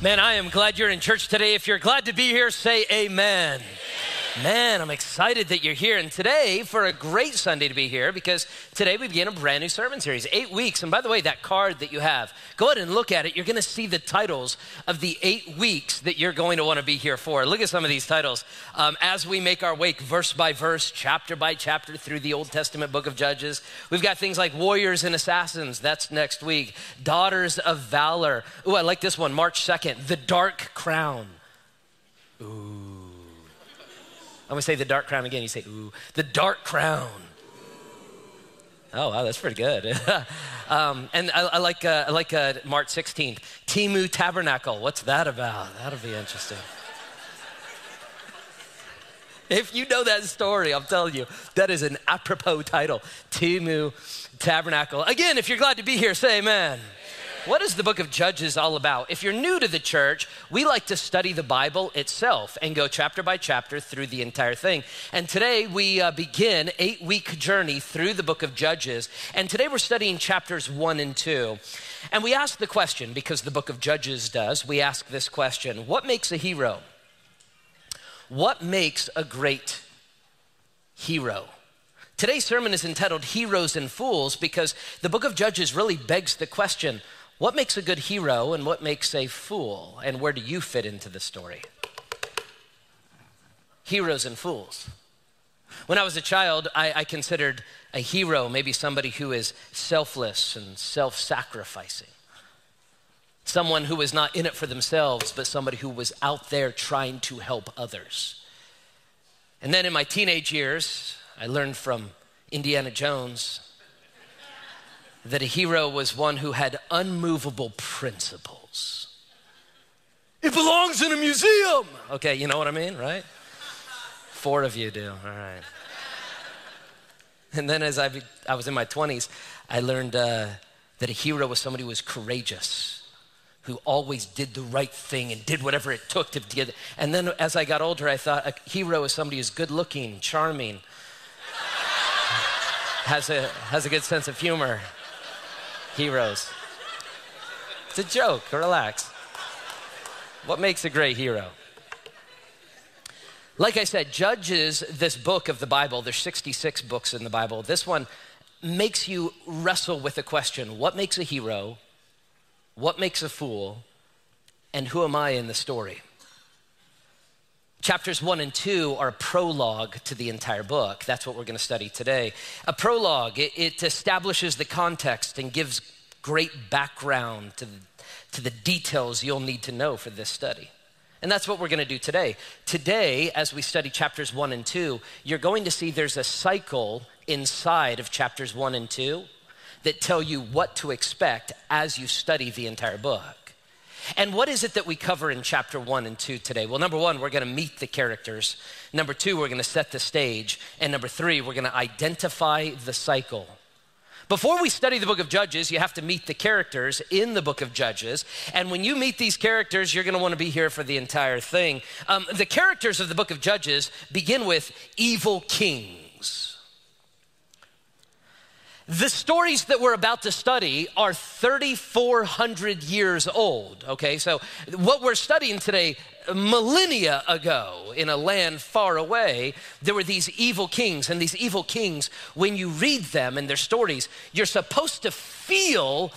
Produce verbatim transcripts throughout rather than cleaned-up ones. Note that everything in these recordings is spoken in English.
Man, I am glad you're in church today. If you're glad to be here, say amen. Man, I'm excited that you're here. And today, for a great Sunday to be here, because today we begin a brand new sermon series, eight weeks. And by the way, that card that you have, go ahead and look at it. You're going to see the titles of the eight weeks that you're going to want to be here for. Look at some of these titles. Um, as we make our way verse by verse, chapter by chapter through the Old Testament book of Judges, we've got things like Warriors and Assassins. That's next week. Daughters of Valor. Ooh, I like this one, March second. The Dark Crown. Ooh. I'm gonna say the dark crown again. You say, ooh, the dark crown. Oh, wow, that's pretty good. um, and I, I like, uh, I like uh, March sixteenth, Timu Tabernacle. What's that about? That'll be interesting. If you know that story, I'm telling you, that is an apropos title, Timu Tabernacle. Again, if you're glad to be here, say amen. What is the book of Judges all about? If you're new to the church, we like to study the Bible itself and go chapter by chapter through the entire thing. And today we uh, begin eight-week journey through the book of Judges. And today we're studying chapters one and two. And we ask the question, because the book of Judges does, we ask this question: what makes a hero? What makes a great hero? Today's sermon is entitled Heroes and Fools because the book of Judges really begs the question, what makes a good hero and what makes a fool? And where do you fit into the story? Heroes and fools. When I was a child, I, I considered a hero maybe somebody who is selfless and self-sacrificing. Someone who was not in it for themselves, but somebody who was out there trying to help others. And then in my teenage years, I learned from Indiana Jones that a hero was one who had unmovable principles. It belongs in a museum. Okay, you know what I mean, right? Four of you do, all right. And then as I, be, I was in my twenties, I learned uh, that a hero was somebody who was courageous, who always did the right thing and did whatever it took to get it. And then as I got older, I thought a hero is somebody who's good looking, charming, has a, has a good sense of humor. Heroes. It's a joke, relax. What makes a great hero? Like I said, Judges, this book of the Bible, there's sixty-six books in the Bible. This one makes you wrestle with the question, what makes a hero? What makes a fool? And who am I in the story? Chapters one and two are a prologue to the entire book. That's what we're going to study today. A prologue, it, it establishes the context and gives great background to the, to the details you'll need to know for this study. And that's what we're going to do today. Today, as we study chapters one and two, you're going to see there's a cycle inside of chapters one and two that tell you what to expect as you study the entire book. And what is it that we cover in chapter one and two today? Well, number one, we're going to meet the characters. Number two, we're going to set the stage. And number three, we're going to identify the cycle. Before we study the book of Judges, you have to meet the characters in the book of Judges. And when you meet these characters, you're going to want to be here for the entire thing. Um, the characters of the book of Judges begin with evil kings. The stories that we're about to study are thirty-four hundred years old, okay? So what we're studying today, millennia ago in a land far away, there were these evil kings. And these evil kings, when you read them and their stories, you're supposed to feel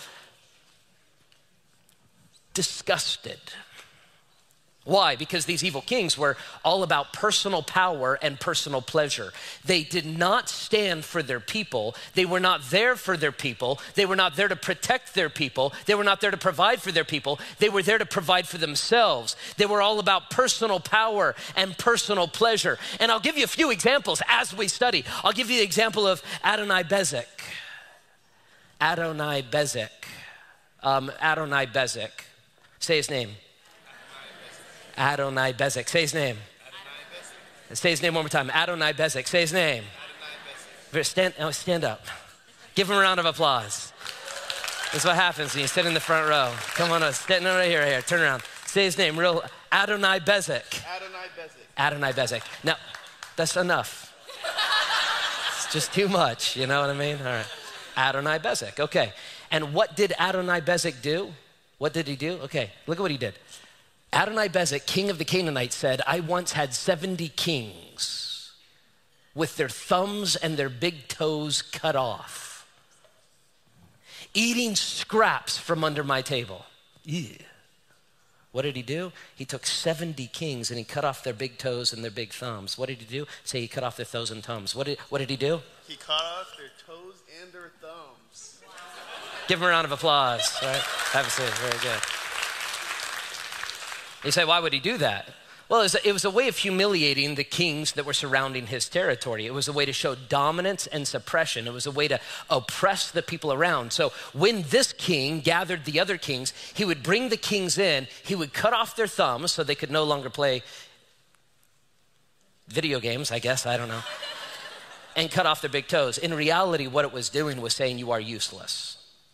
disgusted. Why? Because these evil kings were all about personal power and personal pleasure. They did not stand for their people. They were not there for their people. They were not there to protect their people. They were not there to provide for their people. They were there to provide for themselves. They were all about personal power and personal pleasure. And I'll give you a few examples as we study. I'll give you the example of Adonai-Bezek. Adonai-Bezek. Um, Adonai-Bezek. Say his name. Adonai-Bezek. Say his name. Adonai-Bezek. Say his name one more time. Adonai-Bezek. Say his name. Stand, oh, stand up. Give him a round of applause. This is what happens when you sit in the front row. Come on, stand no, right here, right here. Turn around. Say his name. Real Adonai-Bezek. Adonai-Bezek. Adonai-Bezek. Now, that's enough. It's just too much. You know what I mean? All right. Adonai-Bezek. Okay. And what did Adonai-Bezek do? What did he do? Okay. Look at what he did. Adonai-Bezek, king of the Canaanites, said, I once had seventy kings with their thumbs and their big toes cut off, eating scraps from under my table. Ew. What did he do? He took seventy kings and he cut off their big toes and their big thumbs. What did he do? Say he cut off their toes and thumbs. What did, what did he do? He cut off their toes and their thumbs. Give him a round of applause. Right? Have a seat. Very good. You say, why would he do that? Well, it was, a, it was a way of humiliating the kings that were surrounding his territory. It was a way to show dominance and suppression. It was a way to oppress the people around. So when this king gathered the other kings, he would bring the kings in, he would cut off their thumbs so they could no longer play video games, I guess, I don't know, and cut off their big toes. In reality, what it was doing was saying, you are useless.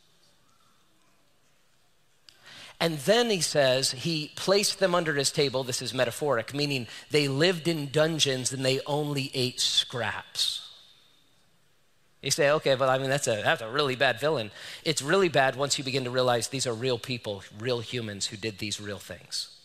And then he says he placed them under his table. This is metaphoric, meaning they lived in dungeons and they only ate scraps. You say, okay, but I mean, that's a, that's a really bad villain. It's really bad once you begin to realize these are real people, real humans who did these real things.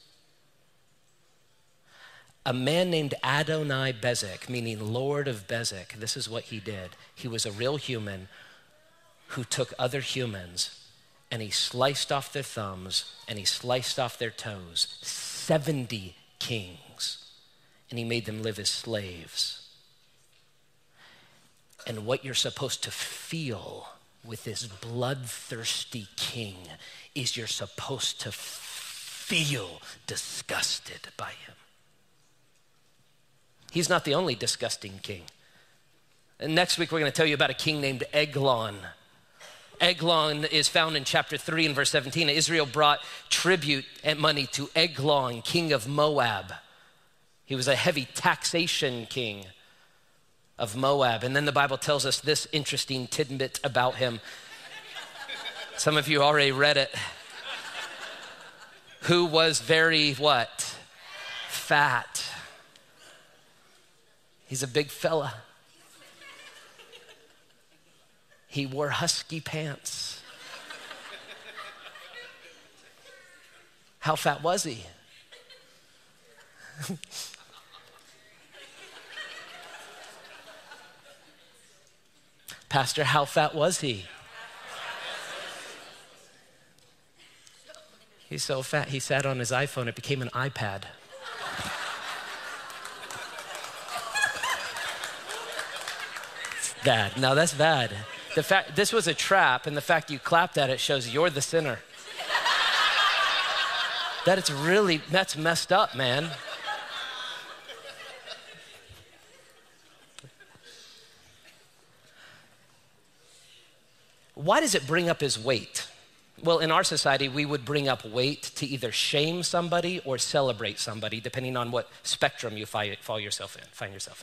A man named Adonai-Bezek, meaning Lord of Bezek, this is what he did. He was a real human who took other humans and he sliced off their thumbs, and he sliced off their toes, seventy kings, and he made them live as slaves. And what you're supposed to feel with this bloodthirsty king is you're supposed to feel disgusted by him. He's not the only disgusting king. And next week, we're gonna tell you about a king named Eglon. Eglon is found in chapter three and verse seventeen. Israel brought tribute and money to Eglon, king of Moab. He was a heavy taxation king of Moab. And then the Bible tells us this interesting tidbit about him. Some of you already read it. Who was very what? Fat. He's a big fella. He wore husky pants. How fat was he? Pastor, how fat was he? He's so fat, he sat on his iPhone, it became an iPad. It's bad. No, that's bad. The fact, this was a trap, and the fact you clapped at it shows you're the sinner. That it's really, that's messed up, man. Why does it bring up his weight? Well, in our society, we would bring up weight to either shame somebody or celebrate somebody, depending on what spectrum you find yourself in, find yourself in.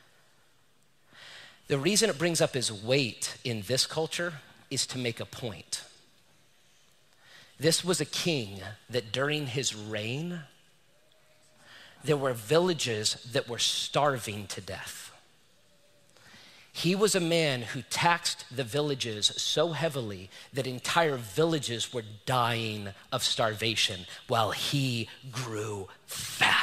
The reason it brings up his weight in this culture is to make a point. This was a king that during his reign, there were villages that were starving to death. He was a man who taxed the villages so heavily that entire villages were dying of starvation while he grew fat.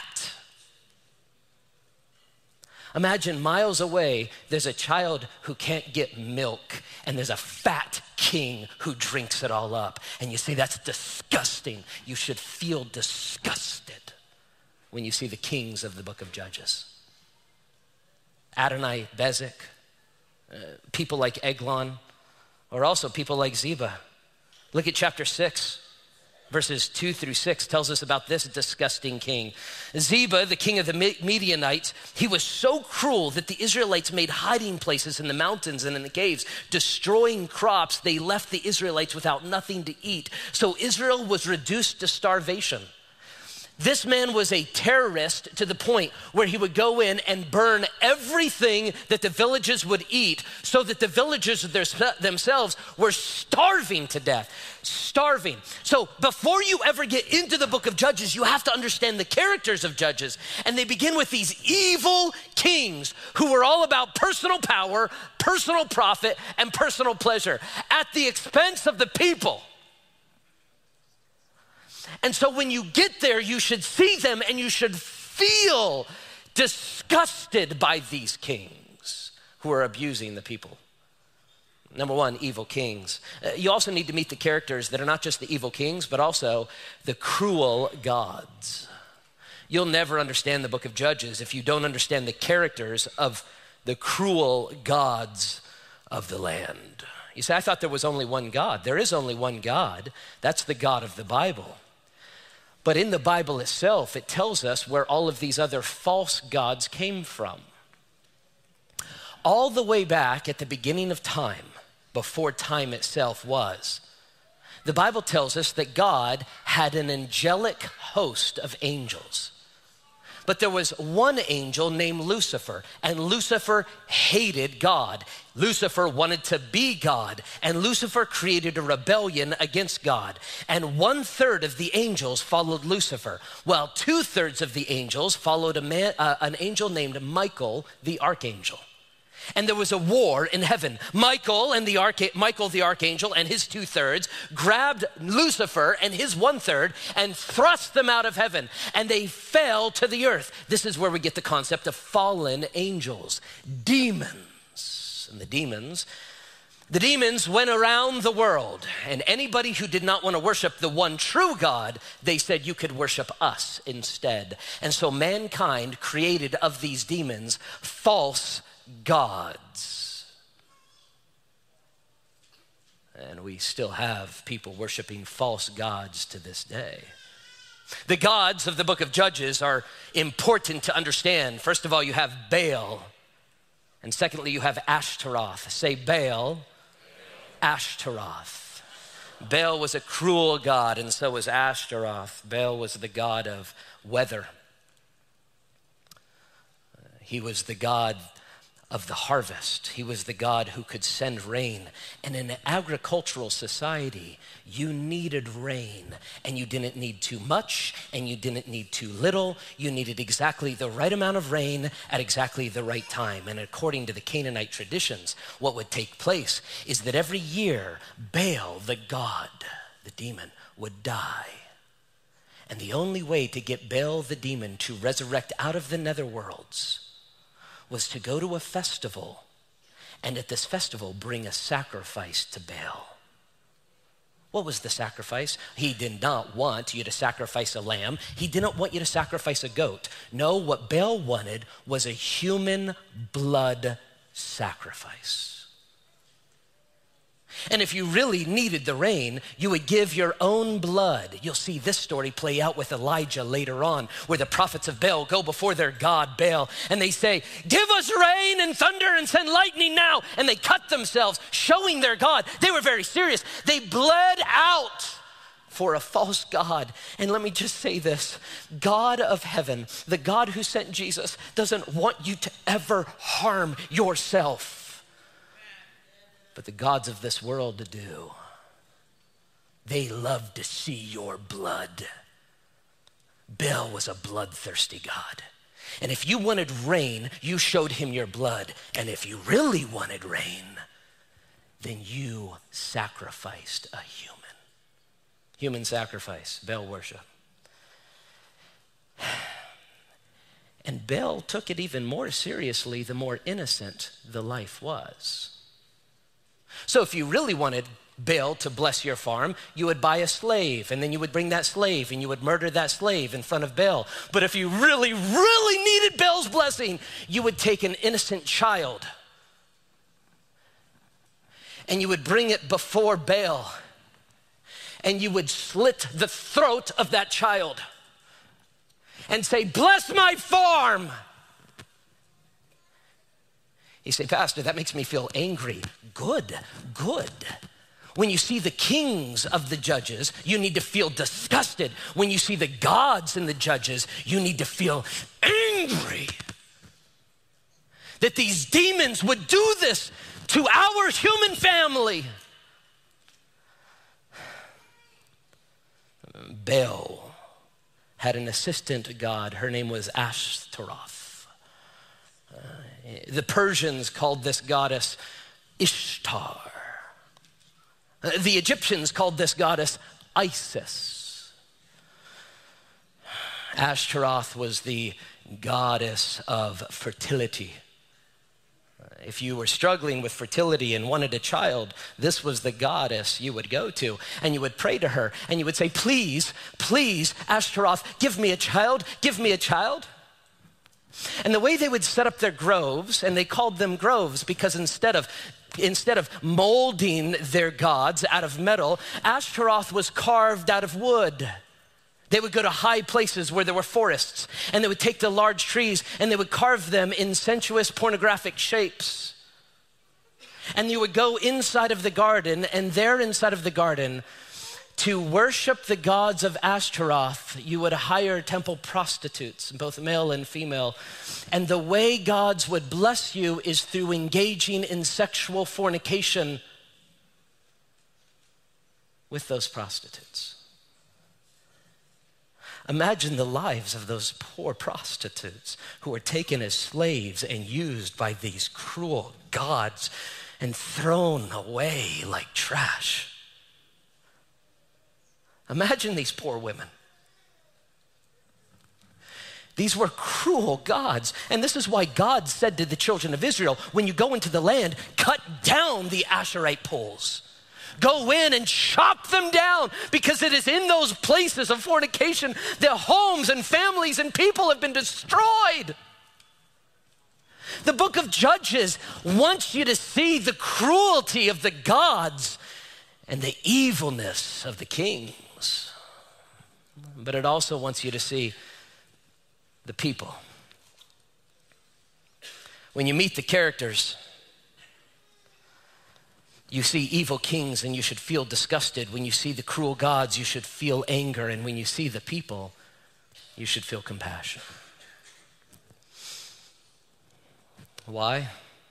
Imagine miles away, there's a child who can't get milk, and there's a fat king who drinks it all up. And you say, that's disgusting. You should feel disgusted when you see the kings of the book of Judges. Adonai-Bezek, uh, people like Eglon, or also people like Ziba. Look at chapter six. Verses two through six tells us about this disgusting king. Ziba, the king of the Midianites, he was so cruel that the Israelites made hiding places in the mountains and in the caves, destroying crops. They left the Israelites without nothing to eat. So Israel was reduced to starvation. This man was a terrorist to the point where he would go in and burn everything that the villages would eat so that the villagers themselves were starving to death, starving. So before you ever get into the book of Judges, you have to understand the characters of Judges. And they begin with these evil kings who were all about personal power, personal profit, and personal pleasure at the expense of the people. And so when you get there, you should see them and you should feel disgusted by these kings who are abusing the people. Number one, evil kings. Uh, you also need to meet the characters that are not just the evil kings, but also the cruel gods. You'll never understand the book of Judges if you don't understand the characters of the cruel gods of the land. You say, I thought there was only one God. There is only one God. That's the God of the Bible. But in the Bible itself, it tells us where all of these other false gods came from. All the way back at the beginning of time, before time itself was, the Bible tells us that God had an angelic host of angels. But there was one angel named Lucifer, and Lucifer hated God. Lucifer wanted to be God, and Lucifer created a rebellion against God. And one third of the angels followed Lucifer, while two thirds of the angels followed a man, uh, an angel named Michael, the archangel. And there was a war in heaven. Michael and the arch- Michael the archangel and his two thirds grabbed Lucifer and his one third and thrust them out of heaven, and they fell to the earth. This is where we get the concept of fallen angels, demons. And the demons, the demons went around the world, and anybody who did not want to worship the one true God, they said you could worship us instead. And so mankind created of these demons false gods. And we still have people worshiping false gods to this day. The gods of the book of Judges are important to understand. First of all, you have Baal. And secondly, you have Ashtaroth. Say Baal, Ashtaroth. Baal was a cruel god, and so was Ashtaroth. Baal was the god of weather. He was the god of the harvest. He was the God who could send rain. And in an agricultural society, you needed rain, and you didn't need too much, and you didn't need too little. You needed exactly the right amount of rain at exactly the right time. And according to the Canaanite traditions, what would take place is that every year, Baal, the god, the demon, would die. And the only way to get Baal, the demon, to resurrect out of the netherworlds was to go to a festival, and at this festival bring a sacrifice to Baal. What was the sacrifice? He did not want you to sacrifice a lamb. He didn't want you to sacrifice a goat. No, what Baal wanted was a human blood sacrifice. And if you really needed the rain, you would give your own blood. You'll see this story play out with Elijah later on, where the prophets of Baal go before their god Baal, and they say, give us rain and thunder and send lightning now. And they cut themselves, showing their God. They were very serious. They bled out for a false god. And let me just say this, God of heaven, the God who sent Jesus, doesn't want you to ever harm yourself. But the gods of this world do. They love to see your blood. Baal was a bloodthirsty god. And if you wanted rain, you showed him your blood. And if you really wanted rain, then you sacrificed a human. Human sacrifice, Baal worship. And Baal took it even more seriously the more innocent the life was. So if you really wanted Baal to bless your farm, you would buy a slave, and then you would bring that slave and you would murder that slave in front of Baal. But if you really, really needed Baal's blessing, you would take an innocent child and you would bring it before Baal, and you would slit the throat of that child and say, bless my farm. You say, Pastor, that makes me feel angry. Good, good. When you see the kings of the judges, you need to feel disgusted. When you see the gods in the judges, you need to feel angry. That these demons would do this to our human family. Baal had an assistant god. Her name was Ashtaroth. Uh, the Persians called this goddess Ishtar. Uh, the Egyptians called this goddess Isis. Ashtaroth was the goddess of fertility. If you were struggling with fertility and wanted a child, this was the goddess you would go to, and you would pray to her, and you would say, please, please, Ashtaroth, give me a child, give me a child. And the way they would set up their groves, and they called them groves because instead of instead of molding their gods out of metal, Ashtaroth was carved out of wood. They would go to high places where there were forests, and they would take the large trees and they would carve them in sensuous pornographic shapes. And you would go inside of the garden, and there inside of the garden, to worship the gods of Ashtaroth, you would hire temple prostitutes, both male and female. And the way gods would bless you is through engaging in sexual fornication with those prostitutes. Imagine the lives of those poor prostitutes who were taken as slaves and used by these cruel gods and thrown away like trash. Imagine these poor women. These were cruel gods. And this is why God said to the children of Israel, when you go into the land, cut down the Asherite poles. Go in and chop them down, because it is in those places of fornication that homes and families and people have been destroyed. The book of Judges wants you to see the cruelty of the gods and the evilness of the kings. But it also wants you to see the people. When you meet the characters, you see evil kings and you should feel disgusted. When you see the cruel gods, you should feel anger. And when you see the people, you should feel compassion. Why?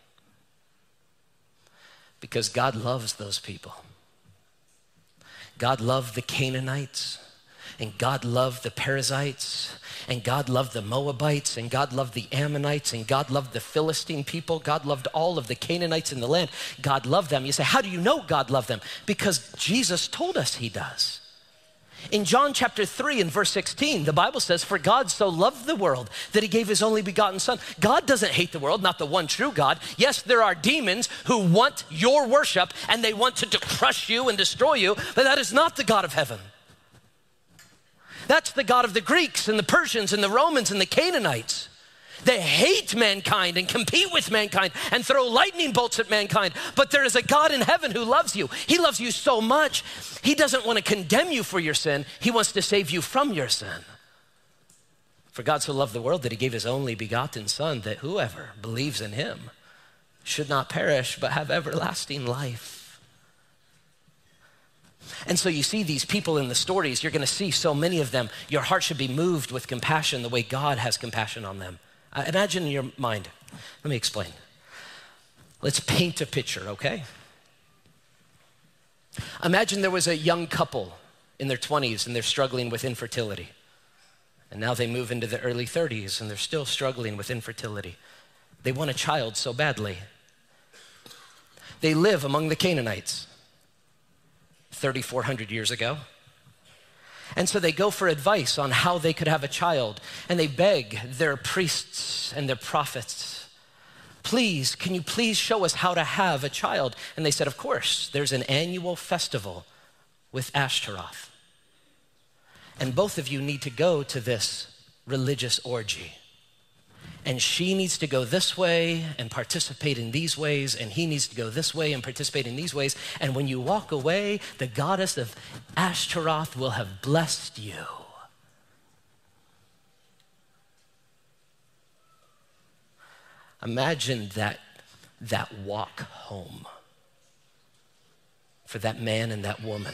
Because God loves those people. God loved the Canaanites, and God loved the Perizzites, and God loved the Moabites, and God loved the Ammonites, and God loved the Philistine people. God loved all of the Canaanites in the land. God loved them. You say, how do you know God loved them? Because Jesus told us he does. In John chapter three and verse sixteen, the Bible says, for God so loved the world that he gave his only begotten son. God doesn't hate the world, not the one true God. Yes, there are demons who want your worship and they want to, to crush you and destroy you, but that is not the God of heaven. That's the God of the Greeks and the Persians and the Romans and the Canaanites. They hate mankind and compete with mankind and throw lightning bolts at mankind. But there is a God in heaven who loves you. He loves you so much, he doesn't want to condemn you for your sin. He wants to save you from your sin. For God so loved the world that he gave his only begotten son, that whoever believes in him should not perish but have everlasting life. And so you see these people in the stories, you're going to see so many of them. Your heart should be moved with compassion the way God has compassion on them. Uh, imagine in your mind. Let me explain. Let's paint a picture, okay? Imagine there was a young couple in their twenties and they're struggling with infertility. And now they move into the early thirties and they're still struggling with infertility. They want a child so badly. They live among the Canaanites thirty-four hundred years ago. And so they go for advice on how they could have a child. And they beg their priests and their prophets, please, can you please show us how to have a child? And they said, of course, there's an annual festival with Ashtaroth. And both of you need to go to this religious orgy. And she needs to go this way and participate in these ways, and he needs to go this way and participate in these ways. And when you walk away, the goddess of Ashtaroth will have blessed you. Imagine that, that walk home for that man and that woman,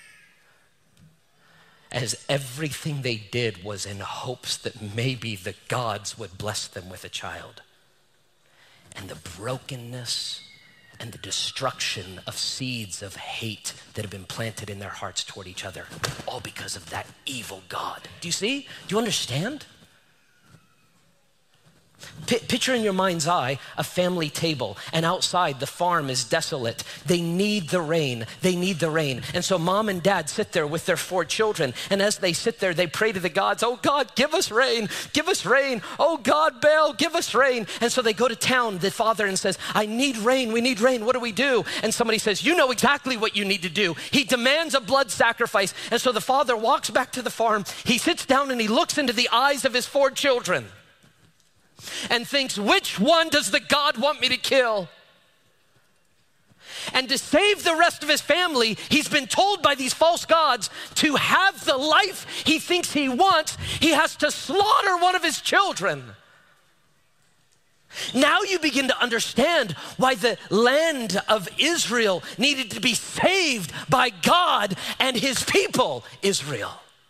as everything they did was in hopes that maybe the gods would bless them with a child. And the brokenness and the destruction of seeds of hate that have been planted in their hearts toward each other, all because of that evil God. Do you see? Do you understand? P- picture in your mind's eye a family table, and outside the farm is desolate. They need the rain. They need the rain. And so mom and dad sit there with their four children, and as they sit there, they pray to the gods, oh God, give us rain, give us rain. Oh God, Baal, give us rain. And so they go to town, the father, and says, I need rain, we need rain, what do we do? And somebody says, you know exactly what you need to do. He demands a blood sacrifice. And so the father walks back to the farm, he sits down and he looks into the eyes of his four children and thinks, which one does the God want me to kill? And to save the rest of his family, he's been told by these false gods to have the life he thinks he wants, he has to slaughter one of his children. Now you begin to understand why the land of Israel needed to be saved by God and his people, Israel.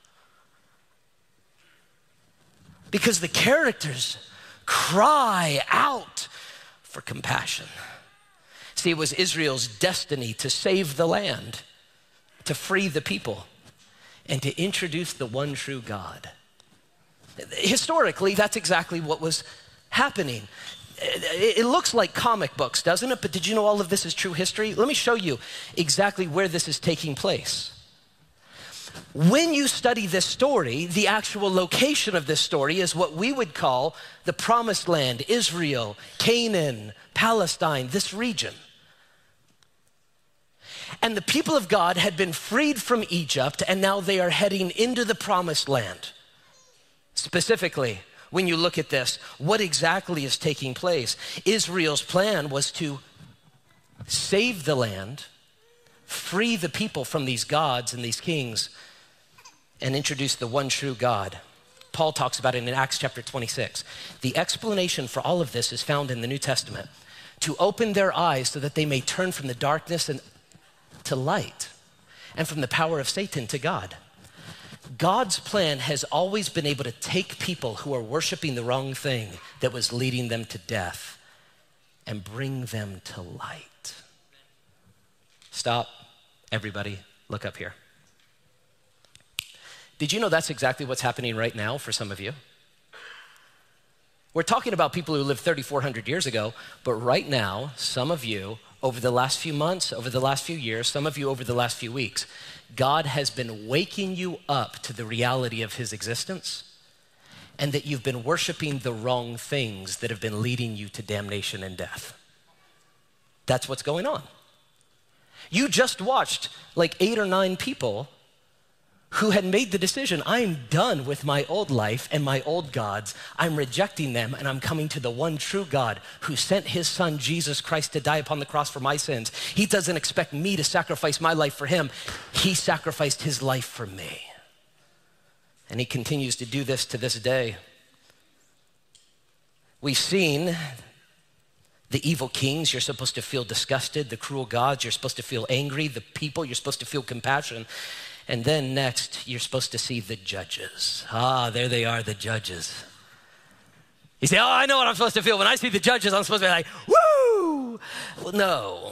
Because the characters cry out for compassion. See, it was Israel's destiny to save the land, to free the people, and to introduce the one true God. Historically, that's exactly what was happening. It looks like comic books, doesn't it? But did you know all of this is true history? Let me show you exactly where this is taking place. When you study this story, the actual location of this story is what we would call the Promised Land, Israel, Canaan, Palestine, this region. And the people of God had been freed from Egypt, and now they are heading into the Promised Land. Specifically, when you look at this, what exactly is taking place? Israel's plan was to save the land, free the people from these gods and these kings, and introduce the one true God. Paul talks about it in Acts chapter twenty-six. The explanation for all of this is found in the New Testament. To open their eyes so that they may turn from the darkness and to light, and from the power of Satan to God. God's plan has always been able to take people who are worshiping the wrong thing that was leading them to death and bring them to light. Stop, everybody, look up here. Did you know that's exactly what's happening right now for some of you? We're talking about people who lived thirty-four hundred years ago, but right now, some of you, over the last few months, over the last few years, some of you over the last few weeks, God has been waking you up to the reality of his existence, and that you've been worshiping the wrong things that have been leading you to damnation and death. That's what's going on. You just watched like eight or nine people who had made the decision, I'm done with my old life and my old gods. I'm rejecting them, and I'm coming to the one true God who sent his son, Jesus Christ, to die upon the cross for my sins. He doesn't expect me to sacrifice my life for him. He sacrificed his life for me. And he continues to do this to this day. We've seen the evil kings, you're supposed to feel disgusted. The cruel gods, you're supposed to feel angry. The people, you're supposed to feel compassion. And then next, you're supposed to see the judges. Ah, there they are, the judges. You say, oh, I know what I'm supposed to feel. When I see the judges, I'm supposed to be like, woo! Well, no.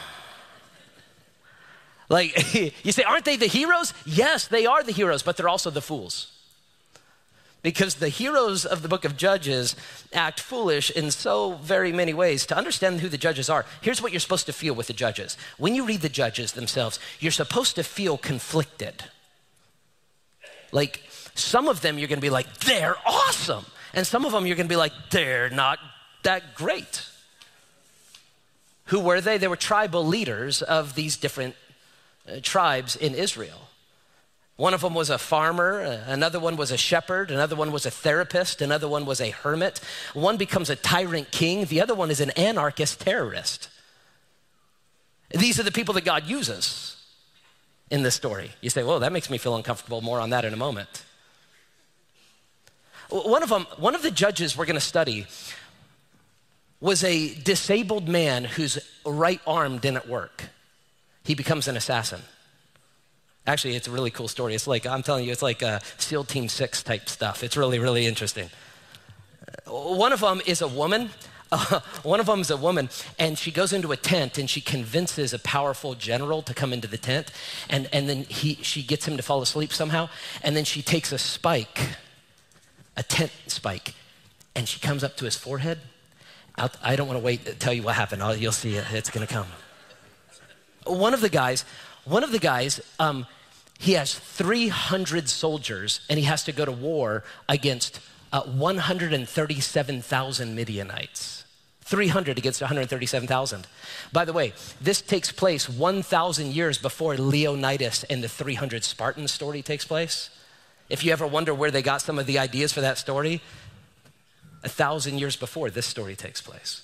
Like, you say, aren't they the heroes? Yes, they are the heroes, but they're also the fools. Because the heroes of the book of Judges act foolish in so very many ways. To understand who the judges are, here's what you're supposed to feel with the judges. When you read the judges themselves, you're supposed to feel conflicted. Like, some of them you're gonna be like, they're awesome. And some of them you're gonna be like, they're not that great. Who were they? They were tribal leaders of these different uh, tribes in Israel. One of them was a farmer, another one was a shepherd, another one was a therapist, another one was a hermit. One becomes a tyrant king, the other one is an anarchist terrorist. These are the people that God uses in this story. You say, well, that makes me feel uncomfortable. More on that in a moment. One of them, one of the judges we're gonna study was a disabled man whose right arm didn't work. He becomes an assassin. Actually, it's a really cool story. It's like, I'm telling you, it's like a SEAL Team Six type stuff. It's really, really interesting. One of them is a woman. Uh, one of them is a woman, and she goes into a tent, and she convinces a powerful general to come into the tent, and, and then he, she gets him to fall asleep somehow, and then she takes a spike, a tent spike, And she comes up to his forehead. I'll, I don't want to wait to tell you what happened. I'll, you'll see it. It's going to come. One of the guys, one of the guys, um, he has three hundred soldiers, and he has to go to war against uh, one hundred thirty-seven thousand Midianites. three hundred against one hundred thirty-seven thousand. By the way, this takes place one thousand years before Leonidas and the three hundred Spartans story takes place. If you ever wonder where they got some of the ideas for that story, a thousand years before this story takes place.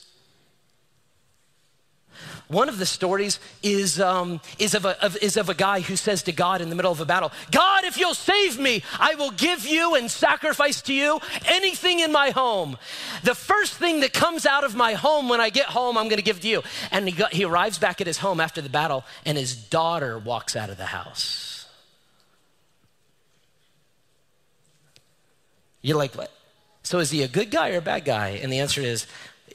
One of the stories is, um, is, of a, of, is of a guy who says to God in the middle of a battle, God, if you'll save me, I will give you and sacrifice to you anything in my home. The first thing that comes out of my home when I get home, I'm gonna give to you. And he, got, he arrives back at his home after the battle, and his daughter walks out of the house. You're like, what? So is he a good guy or a bad guy? And the answer is,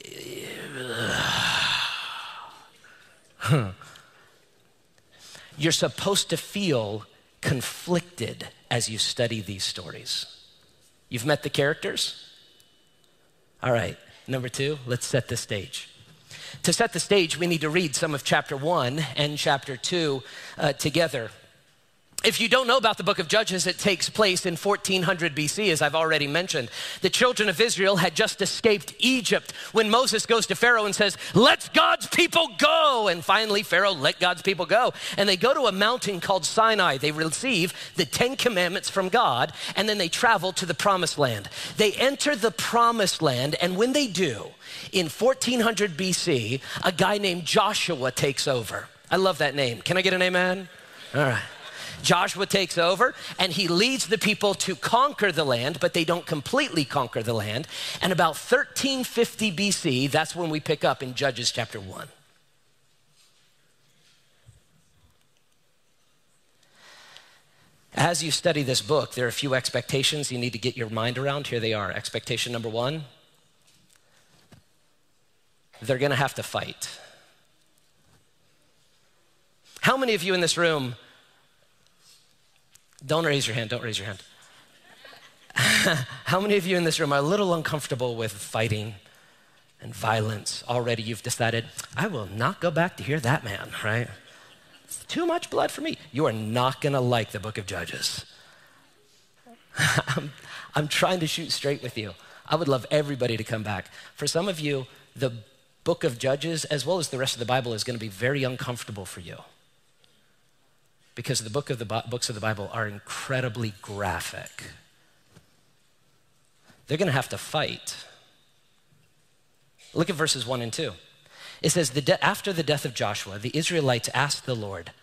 Huh. You're supposed to feel conflicted as you study these stories. You've met the characters? All right, number two, let's set the stage. To set the stage, we need to read some of chapter one and chapter two uh, together. If you don't know about the book of Judges, it takes place in fourteen hundred B C, as I've already mentioned. The children of Israel had just escaped Egypt when Moses goes to Pharaoh and says, let God's people go. And finally, Pharaoh let God's people go. And they go to a mountain called Sinai. They receive the Ten Commandments from God, and then they travel to the promised land. They enter the promised land, and when they do, in fourteen hundred B C, a guy named Joshua takes over. I love that name. Can I get an amen? All right. Joshua takes over, and he leads the people to conquer the land, but they don't completely conquer the land. And about thirteen fifty B C, that's when we pick up in Judges chapter one. As you study this book, there are a few expectations you need to get your mind around. Here they are. Expectation number one, they're gonna have to fight. How many of you in this room, don't raise your hand, don't raise your hand. How many of you in this room are a little uncomfortable with fighting and violence? Already you've decided, I will not go back to hear that man, right? It's too much blood for me. You are not gonna like the book of Judges. I'm, I'm trying to shoot straight with you. I would love everybody to come back. For some of you, the book of Judges, as well as the rest of the Bible, is gonna be very uncomfortable for you, because the book of the books of the Bible are incredibly graphic. They're gonna have to fight. Look at verses one and two. It says, the de- after the death of Joshua, the Israelites asked the Lord,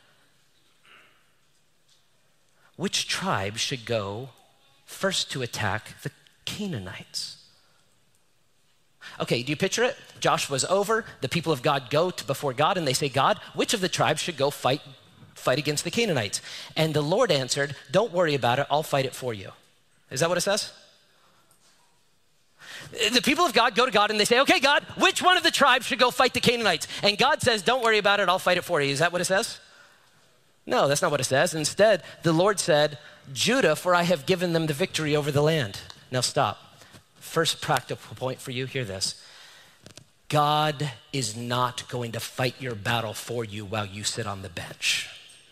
which tribe should go first to attack the Canaanites? Okay, do you picture it? Joshua's over, the people of God go to before God, and they say, God, which of the tribes should go fight fight against the Canaanites? And the Lord answered, don't worry about it, I'll fight it for you. Is that what it says? The people of God go to God and they say, okay, God, which one of the tribes should go fight the Canaanites? And God says, don't worry about it, I'll fight it for you. Is that what it says? No, that's not what it says. Instead, the Lord said, Judah, for I have given them the victory over the land. Now stop. First practical point for you, hear this. God is not going to fight your battle for you while you sit on the bench.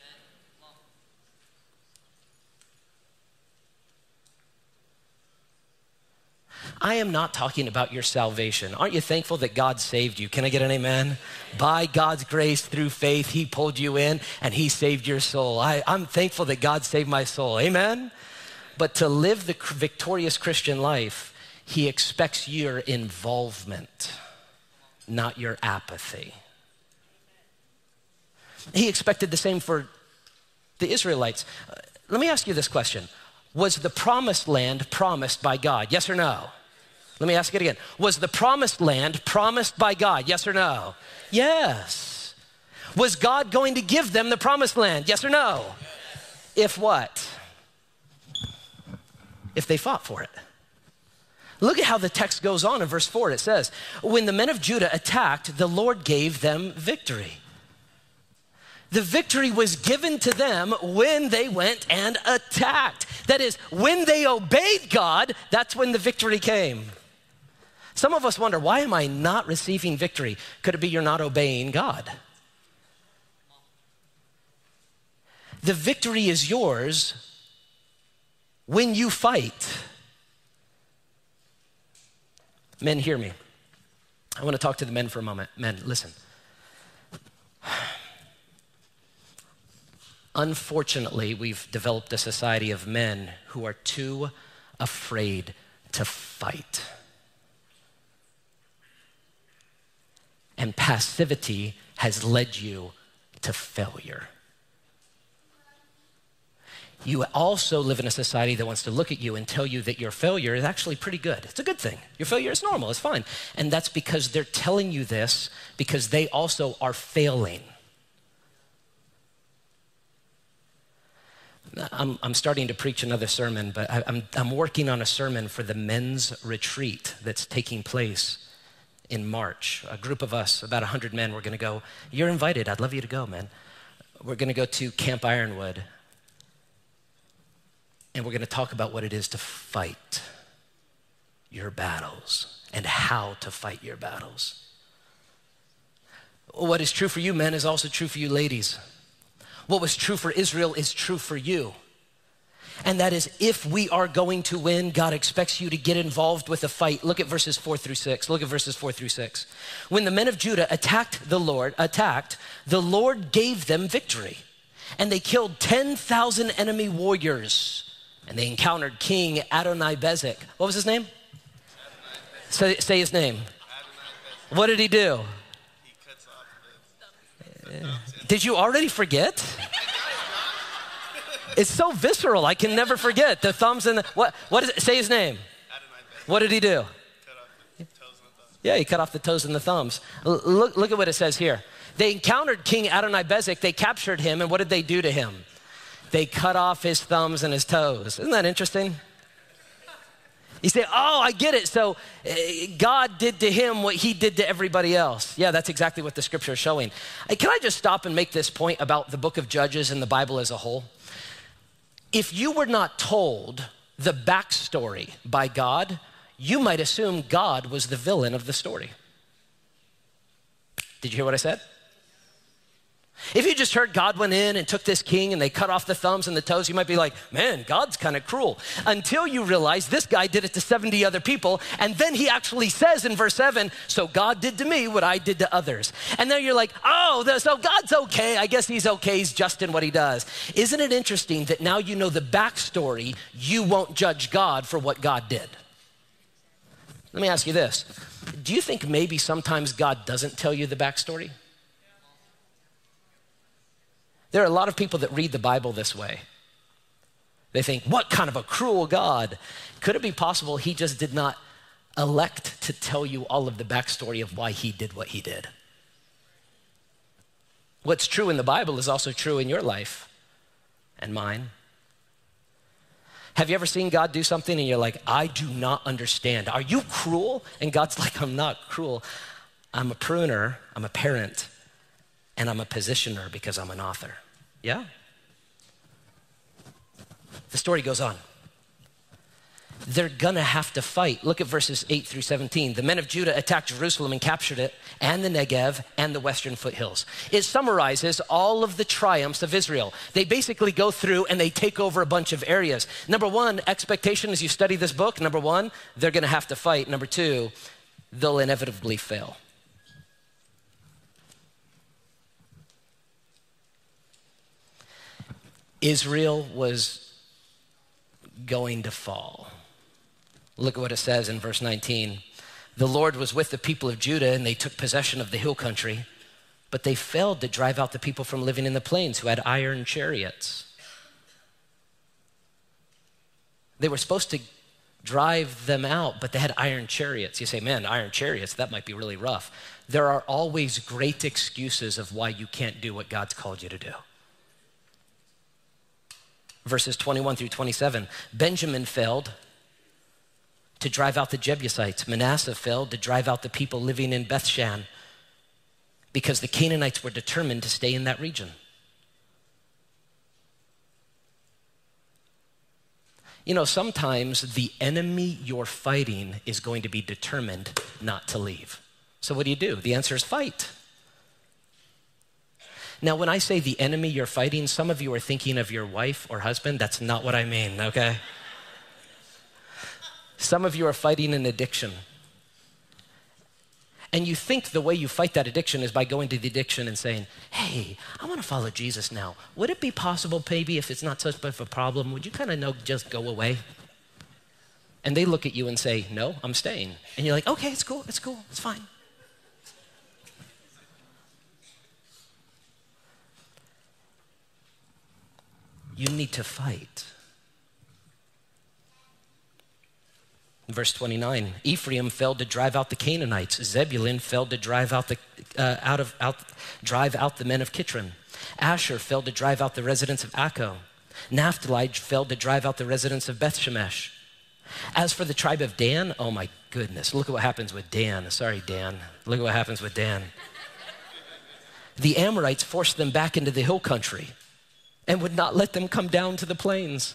I am not talking about your salvation. Aren't you thankful that God saved you? Can I get an amen? By God's grace through faith, he pulled you in and he saved your soul. I, I'm thankful that God saved my soul, amen? But to live the victorious Christian life, he expects your involvement, not your apathy. He expected the same for the Israelites. Uh, let me ask you this question. Was the promised land promised by God? Yes or no? Let me ask it again. Was the promised land promised by God? Yes or no? Yes. Was God going to give them the promised land? Yes or no? If what? If they fought for it. Look at how the text goes on in verse four. It says, when the men of Judah attacked, the Lord gave them victory. The victory was given to them when they went and attacked. That is, when they obeyed God, that's when the victory came. Some of us wonder, why am I not receiving victory? Could it be you're not obeying God? The victory is yours when you fight. Men, hear me. I want to talk to the men for a moment. Men, listen. Unfortunately, we've developed a society of men who are too afraid to fight. And passivity has led you to failure. You also live in a society that wants to look at you and tell you that your failure is actually pretty good. It's a good thing. Your failure is normal, it's fine. And that's because they're telling you this because they also are failing. I'm, I'm starting to preach another sermon, but I, I'm, I'm working on a sermon for the men's retreat that's taking place in March. A group of us, about one hundred men, we're gonna go. You're invited, I'd love you to go, man. We're gonna go to Camp Ironwood, and we're gonna talk about what it is to fight your battles and how to fight your battles. What is true for you, men, is also true for you, ladies. What was true for Israel is true for you. And that is, if we are going to win, God expects you to get involved with the fight. Look at verses four through six. Look at verses four through six. When the men of Judah attacked the Lord, attacked, the Lord gave them victory. And they killed ten thousand enemy warriors. And they encountered King Adonai-Bezek. What was his name? Say, say his name. What did he do? He cuts off the, the thumbs. Did you already forget? It's so visceral, I can never forget. The thumbs and the, what, what is it? Say his name. What did he do? Cut off the toes and the thumbs. Yeah, he cut off the toes and the thumbs. L- look, look at what it says here. They encountered King Adonai-Bezek, they captured him, and what did they do to him? They cut off his thumbs and his toes. Isn't that interesting? You say, oh, I get it. So uh, God did to him what he did to everybody else. Yeah, that's exactly what the scripture is showing. Uh, can I just stop and make this point about the book of Judges and the Bible as a whole? If you were not told the backstory by God, you might assume God was the villain of the story. Did you hear what I said? If you just heard God went in and took this king and they cut off the thumbs and the toes, you might be like, man, God's kind of cruel. Until you realize this guy did it to seventy other people. And then he actually says in verse seven, so God did to me what I did to others. And then you're like, oh, so God's okay. I guess he's okay. He's just in what he does. Isn't it interesting that now you know the backstory, you won't judge God for what God did? Let me ask you this. Do you think maybe sometimes God doesn't tell you the backstory? There are a lot of people that read the Bible this way. They think, what kind of a cruel God? Could it be possible he just did not elect to tell you all of the backstory of why he did what he did? What's true in the Bible is also true in your life and mine. Have you ever seen God do something and you're like, I do not understand. Are you cruel? And God's like, I'm not cruel. I'm a pruner, I'm a parent, and I'm a positioner because I'm an author. Yeah? The story goes on. They're gonna have to fight. Look at verses eight through seventeen. The men of Judah attacked Jerusalem and captured it, and the Negev and the western foothills. It summarizes all of the triumphs of Israel. They basically go through and they take over a bunch of areas. Number one, expectation as you study this book. Number one, they're gonna have to fight. Number two, they'll inevitably fail. Israel was going to fall. Look at what it says in verse nineteen. The Lord was with the people of Judah and they took possession of the hill country, but they failed to drive out the people from living in the plains who had iron chariots. They were supposed to drive them out, but they had iron chariots. You say, man, iron chariots, that might be really rough. There are always great excuses of why you can't do what God's called you to do. Verses twenty-one through twenty-seven, Benjamin failed to drive out the Jebusites. Manasseh failed to drive out the people living in Bethshan because the Canaanites were determined to stay in that region. You know, sometimes the enemy you're fighting is going to be determined not to leave. So what do you do? The answer is fight. Now, when I say the enemy you're fighting, some of you are thinking of your wife or husband. That's not what I mean, okay? Some of you are fighting an addiction. And you think the way you fight that addiction is by going to the addiction and saying, hey, I want to follow Jesus now. Would it be possible, maybe, if it's not such of a problem, would you kind of know just go away? And they look at you and say, no, I'm staying. And you're like, okay, it's cool, it's cool, it's fine. You need to fight. Verse twenty-nine, Ephraim failed to drive out the Canaanites. Zebulun failed to drive out the uh, out of out drive out the men of Kitron. Asher failed to drive out the residents of Akko. Naphtali failed to drive out the residents of Beth Shemesh. As for the tribe of Dan, oh my goodness, look at what happens with Dan. Sorry, Dan. Look at what happens with Dan. The Amorites forced them back into the hill country and would not let them come down to the plains.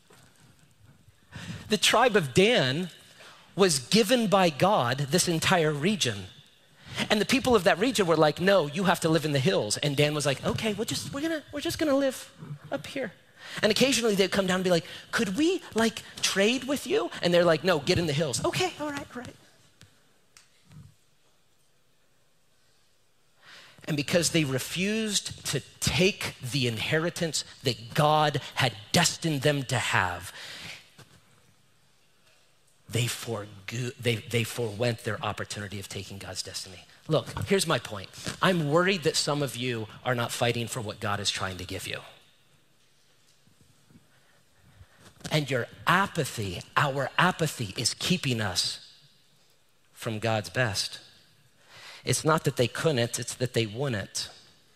The tribe of Dan was given by God this entire region. And the people of that region were like, no, you have to live in the hills. And Dan was like, okay, we'll just, we're gonna, we're just gonna live up here. And occasionally they'd come down and be like, could we like trade with you? And they're like, no, get in the hills. Okay, all right, all right. And because they refused to take the inheritance that God had destined them to have, They, forgo- they, they forewent their opportunity of taking God's destiny. Look, here's my point. I'm worried that some of you are not fighting for what God is trying to give you. And your apathy, our apathy is keeping us from God's best. It's not that they couldn't, it's that they wouldn't.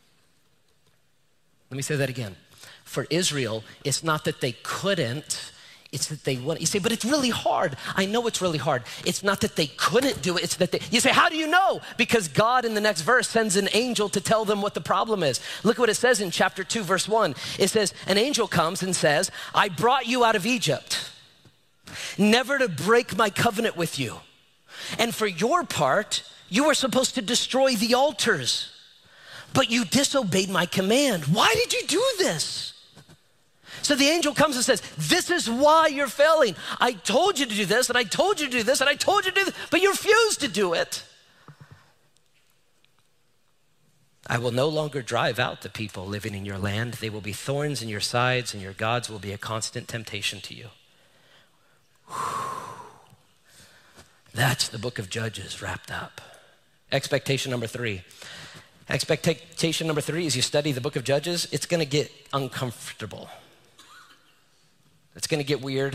Let me say that again. For Israel, it's not that they couldn't, it's that they wouldn't. You say, but it's really hard. I know it's really hard. It's not that they couldn't do it, it's that they, you say, how do you know? Because God in the next verse sends an angel to tell them what the problem is. Look what it says in chapter two, verse one. It says, an angel comes and says, I brought you out of Egypt, never to break my covenant with you. And for your part, you were supposed to destroy the altars, but you disobeyed my command. Why did you do this? So the angel comes and says, this is why you're failing. I told you to do this, and I told you to do this, and I told you to do this, but you refused to do it. I will no longer drive out the people living in your land. They will be thorns in your sides, and your gods will be a constant temptation to you. Whew. That's the book of Judges wrapped up. Expectation number three. Expectation number three is you study the book of Judges, it's gonna get uncomfortable. It's gonna get weird.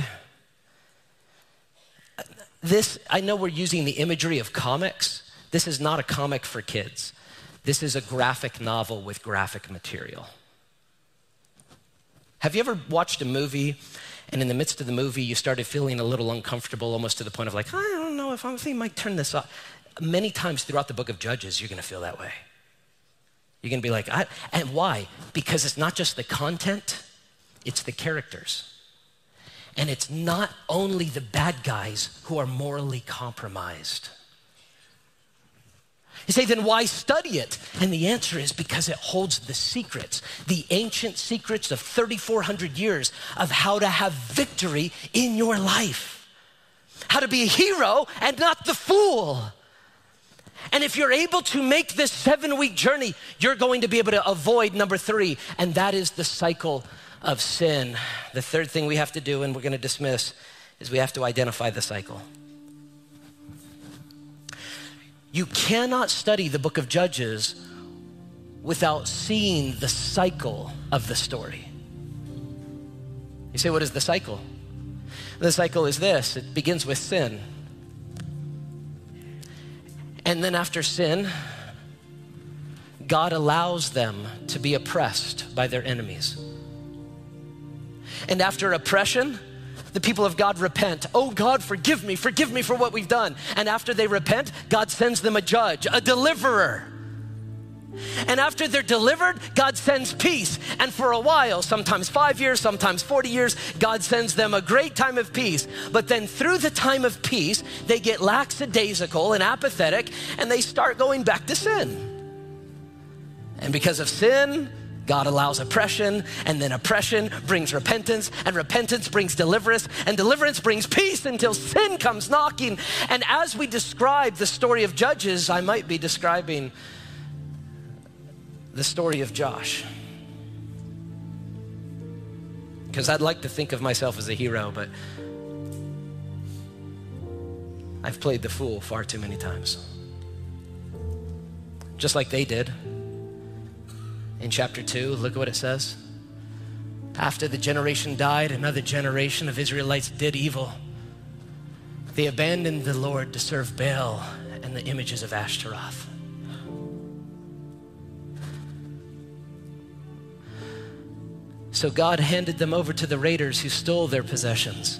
This, I know we're using the imagery of comics. This is not a comic for kids. This is a graphic novel with graphic material. Have you ever watched a movie and in the midst of the movie you started feeling a little uncomfortable, almost to the point of like, I don't know if I'm thinking I might turn this off. Many times throughout the book of Judges, you're gonna feel that way. You're gonna be like, I, and why? Because it's not just the content, it's the characters. And it's not only the bad guys who are morally compromised. You say, then why study it? And the answer is because it holds the secrets, the ancient secrets of thirty-four hundred years of how to have victory in your life. How to be a hero and not the fool. And if you're able to make this seven-week journey, you're going to be able to avoid number three, and that is the cycle of sin. The third thing we have to do, and we're gonna dismiss, is we have to identify the cycle. You cannot study the book of Judges without seeing the cycle of the story. You say, what is the cycle? The cycle is this. It begins with sin. And then after sin, God allows them to be oppressed by their enemies. And after oppression, the people of God repent. Oh God, forgive me, forgive me for what we've done. And after they repent, God sends them a judge, a deliverer. And after they're delivered, God sends peace. And for a while, sometimes five years, sometimes forty years, God sends them a great time of peace. But then through the time of peace, they get lackadaisical and apathetic, and they start going back to sin. And because of sin, God allows oppression, and then oppression brings repentance, and repentance brings deliverance, and deliverance brings peace until sin comes knocking. And as we describe the story of Judges, I might be describing the story of Josh. Because I'd like to think of myself as a hero, but I've played the fool far too many times. Just like they did. In chapter two, look at what it says. After the generation died, another generation of Israelites did evil. They abandoned the Lord to serve Baal and the images of Ashtaroth. So God handed them over to the raiders who stole their possessions.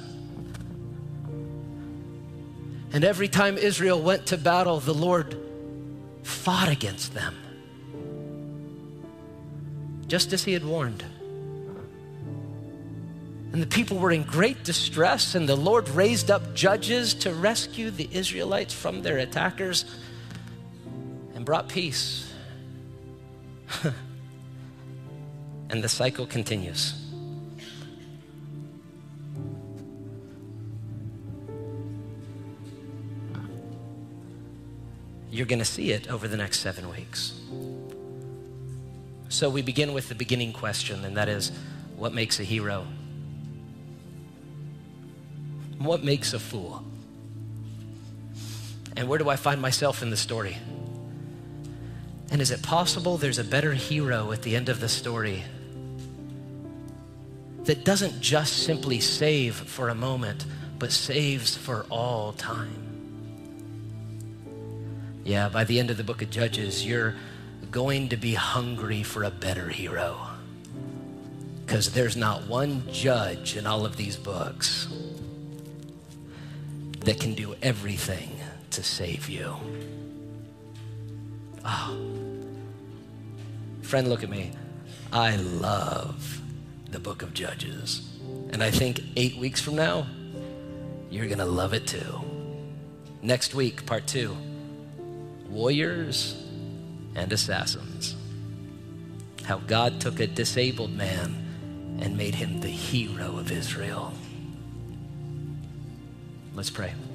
And every time Israel went to battle, the Lord fought against them, just as he had warned. And the people were in great distress, and the Lord raised up judges to rescue the Israelites from their attackers and brought peace. And the cycle continues. You're going to see it over the next seven weeks. So we begin with the beginning question, and that is, what makes a hero? What makes a fool? And where do I find myself in the story? And is it possible there's a better hero at the end of the story that doesn't just simply save for a moment, but saves for all time? Yeah, by the end of the book of Judges, you're going to be hungry for a better hero, because there's not one judge in all of these books that can do everything to save you. Oh, friend, look at me. I love the book of Judges. And I think eight weeks from now, you're gonna love it too. Next week, part two, warriors and assassins. How God took a disabled man and made him the hero of Israel. Let's pray.